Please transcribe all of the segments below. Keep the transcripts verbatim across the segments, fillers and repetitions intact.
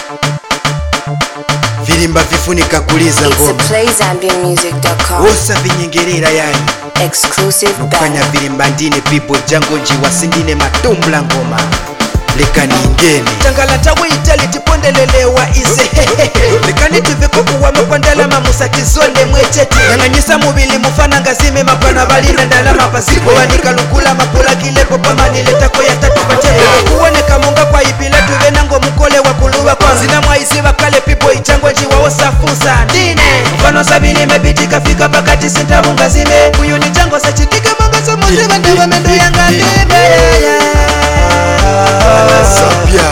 Virimba vifunika kuliza ngoma Wosa vinyengerera yani Exclusive Nukanya virimba ndine people jango njiwa sindine matumbla ngoma Leka ningene Tangala tawe itali tipondelelewa ize Lekani tiveko uwa mkwandala mamusa kizole mwecheti Nanganyisa mubili mufana ngazime mapana balina ndala mapaziko Wanika lukula mapula kilepo pamani letako ya tatu pachele Uwane kamonga kwa ipila tuve nango mkole wakuluwa kwa Zina mwaisi wakale pipo ichango njiwa osafusa Ndine mfano sabini mebitika fika pakati sinta mungazime Uyu ni chango sachitika mangaso moziva ndewa mendo yanga ndime Sabia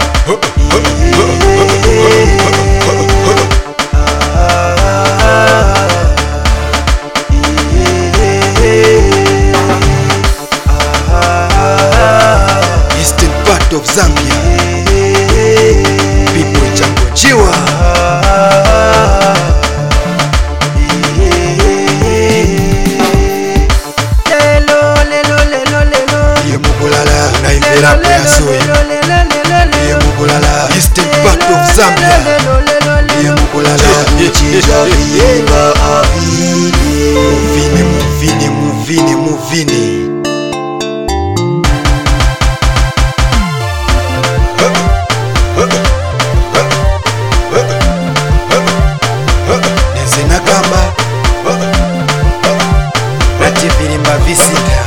Eastern part of Zambia People chango jiwa Eastern part of Zambia Muvine, muvine, muvine, muvine Nezena gamba Nati virimba visita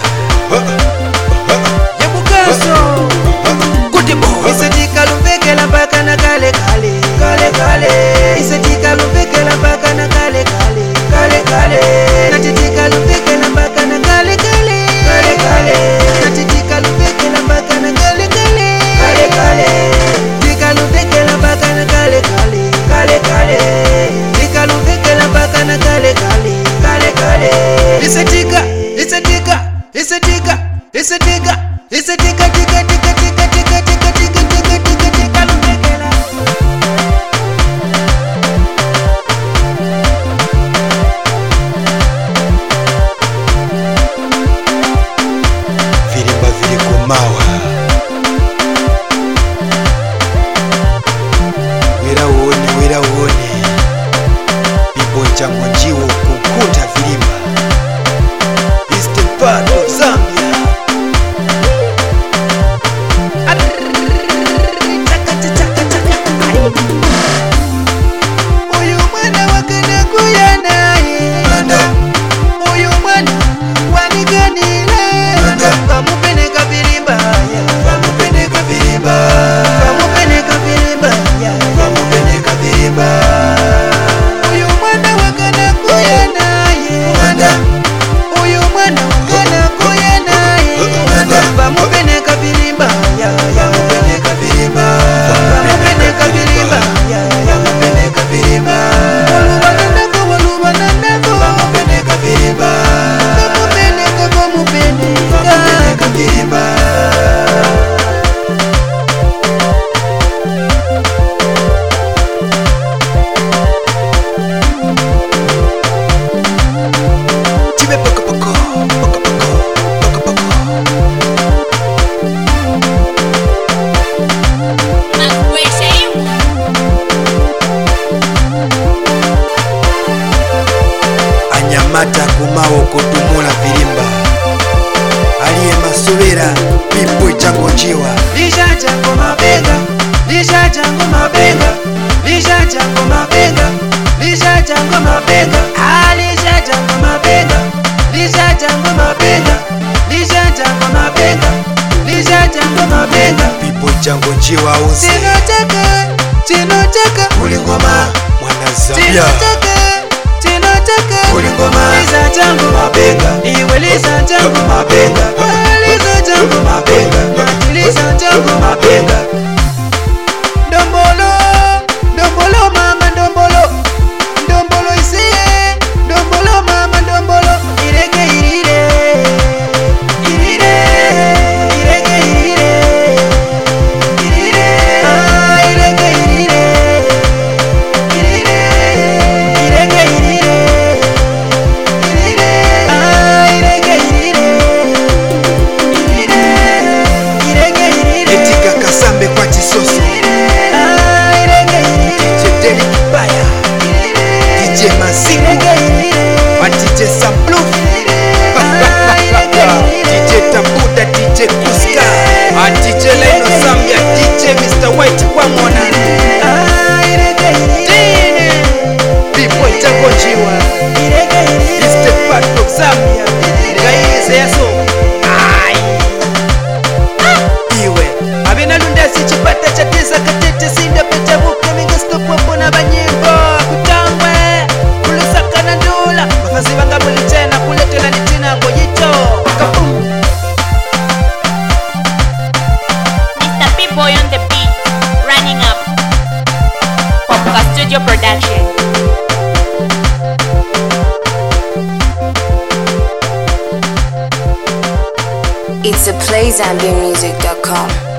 Yabukaso Kutibo Isetika lumbekela mpaka na kale kale Kale kale Isetika lumbekela mpaka na kale kale Kale kale Natitika lumbekela mpaka na kale kale Kale kale Natitika lumbekela mpaka na kale kale Kale kale Tika lumbekela mpaka na kale kale Kale kale Tika lumbekela mpaka na kale kale Kale kale Isetika Isetika Isetika Isetika Isetika tika tika tika tika tika tika tika tika tika lumbekela Virimba vili kumawa Wira uone, wira uone Pipo chango njiwo kukuta virimba Eastern part of Zambia Uyu mwana wakana kuyanaye Uyu mwana waniganile Vamupeneka virimba Vamupeneka virimba Vamupeneka virimba Vamupeneka virimba Uyu mwana wakana kuyanaye Uyu mwana wakana kuyanaye Vamupeneka virimba Vamupeneka virimba Vamupeneka virimba Vamupeneka virimba Walubananako walubananako Vamupeneka virimba Vamupeneka vamupeneka Vamupeneka virimba Chibe poko poko Poko poko Poko poko Anyamata kumawo kutumula virimba Aliye masubira Pipo chango njiwa Lisha chango mabenga Lisha chango mabenga Lisha chango mabenga Lisha chango mabenga Alisha chango mabenga Lisha chango mabenga Lisha chango mabenga Lisha chango mabenga Pipo chango njiwa uzi Tinotaka Tinotaka Ulingoma Mwana Zambia Tinotaka Tinotaka Ulingoma Liza chango mabenga Iwe liza chango mabenga Liza chango mabenga Liza chango mabenga Ndombolo Ndombolo mama ndombolo Ndombolo isiye Ndombolo mama ndombolo Ireke irire Irire Ireke irire Irire Ah ireke irire Irire Ireke irire Irire Ah ireke irire Irire Ireke irire Etika kasambe kwa chisi mona ah irege irege people chakochiwa irege irege step back to Zambia ngaize yaso ai iwe abina lundasi chipata cha tisa katete sinda pete buke minga stop wapo na banyimbo kutangwe kulusaka na ndula mafazi banga mulitena kuletela nitina ngojito kapum Mister P-Boy on the beat, running up. Popka Studio Production. It's a play Zambian music dot com.